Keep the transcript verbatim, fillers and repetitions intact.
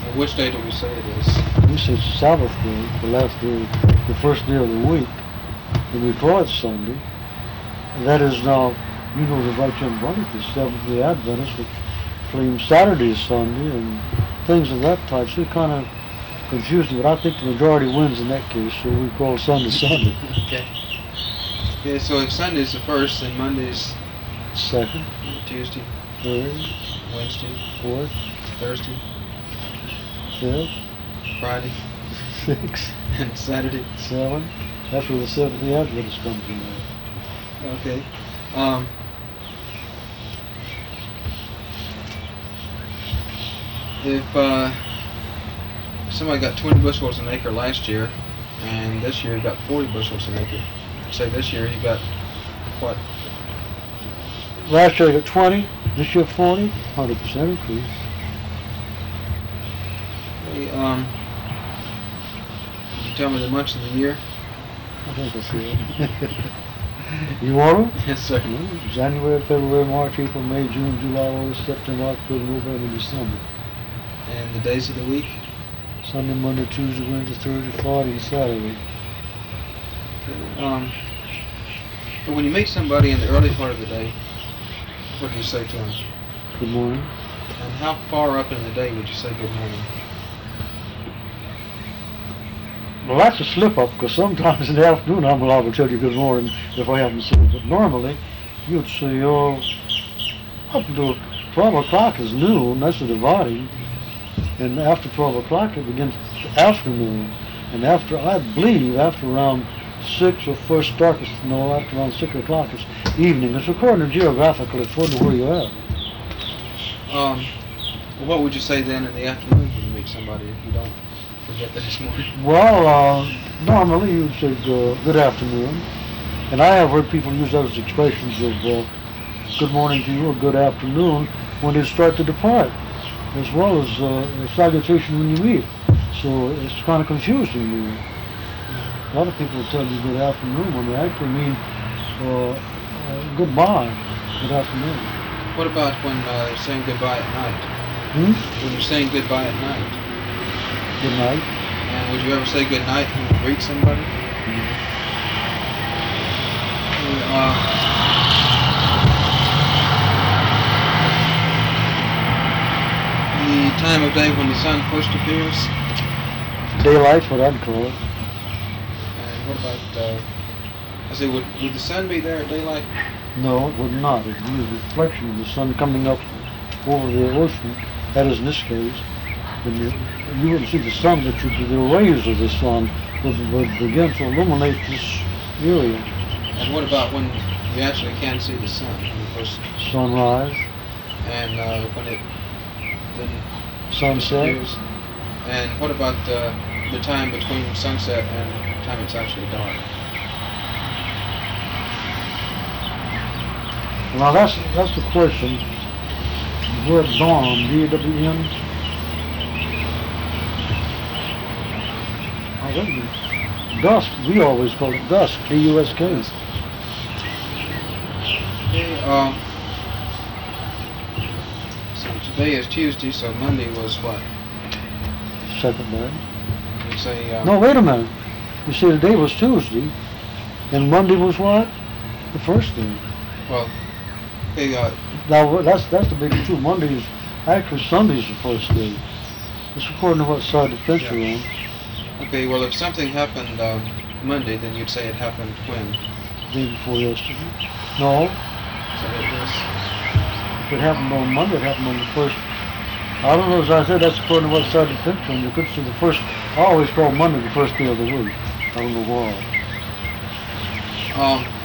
Which day do we say it is? We say it's the Sabbath day, the last day, the first day of the week, and we call it Sunday. And that is now, you know, the right young brother, the Seventh-day Adventists, which claim Saturday is Sunday, and things of that type. So it kind of confusing, but I think the majority wins in that case, so we call Sunday Sunday. Okay. Okay, so if Sunday's the first, then Monday's second, Tuesday, third, Wednesday, fourth, Thursday, fifth, Friday, sixth, and Saturday. seventh. That's where the Seventh-day Adventist comes in. Okay. Um, if uh, somebody got twenty bushels an acre last year, and this year got forty bushels an acre, say this year he got what? Last year I got twenty, this year forty, one hundred percent increase. Okay, um, can you tell me the months of the year? I think I see it. You want them? Yes, sir. Well, January, February, March, April, May, June, July, August, September, October, November, December. And the days of the week? Sunday, Monday, Tuesday, Wednesday, Thursday, Friday, and Saturday. Okay. Um, but when you meet somebody in the early part of the day, what do you say to them? Good morning. And how far up in the day would you say good morning? Well, that's a slip-up, because sometimes in the afternoon I'm liable to tell you good morning if I haven't seen it. But normally, you'd say, oh, up until twelve o'clock is noon, that's the dividing. And after twelve o'clock it begins afternoon. And after, I believe, after around six or first darkest, no, after around six o'clock it's evening. It's according to geographical, it's according to where you're at. Um, what would you say then in the afternoon when you meet somebody if you don't forget that it's morning? Well, uh, normally you'd say uh, good afternoon. And I have heard people use those expressions of uh, good morning to you or good afternoon when they start to depart, as well as uh, a salutation when you meet. So it's kind of confusing me. A lot of people tell you good afternoon when they actually mean uh, uh, goodbye, good afternoon. What about when uh, they're saying goodbye at night? Hmm? When you're saying goodbye at night? Good night. And would you ever say good night when you greet somebody? Mm-hmm. Uh, the time of day when the sun first appears? Daylight's what I'd call it. And what about, uh, I say, would, would the sun be there at daylight? No, it would not. It would be a reflection of the sun coming up over the ocean. That is in this case. And you, you wouldn't see the sun, but you, the rays of the sun would, would begin to illuminate this area. And what about when you actually can see the sun? When it first Sunrise, and uh, when it then sunset. appears? And what about uh, the time between sunset and the time it's actually dark? Now that's that's the question. The word dawn, D A W N. Oh, wait a minute. Dusk, we always call it dusk, D U S K. Okay, um, so today is Tuesday, so Monday was what? Second day. You say, um, No, wait a minute. You see, today was Tuesday, and Monday was what? The first day. well, okay, uh, Now, that's that's the big two. Monday's, actually Sunday's the first day. It's according to what side the fence you're on. okay, well, if something happened um, Monday, then you'd say it happened when? Day before yesterday. No, So it was, if it happened on Monday, it happened on the first. I don't know, as I said, that's according to what side the fence you're on. You could see the first, I always call Monday the first day of the week. I don't know why. um,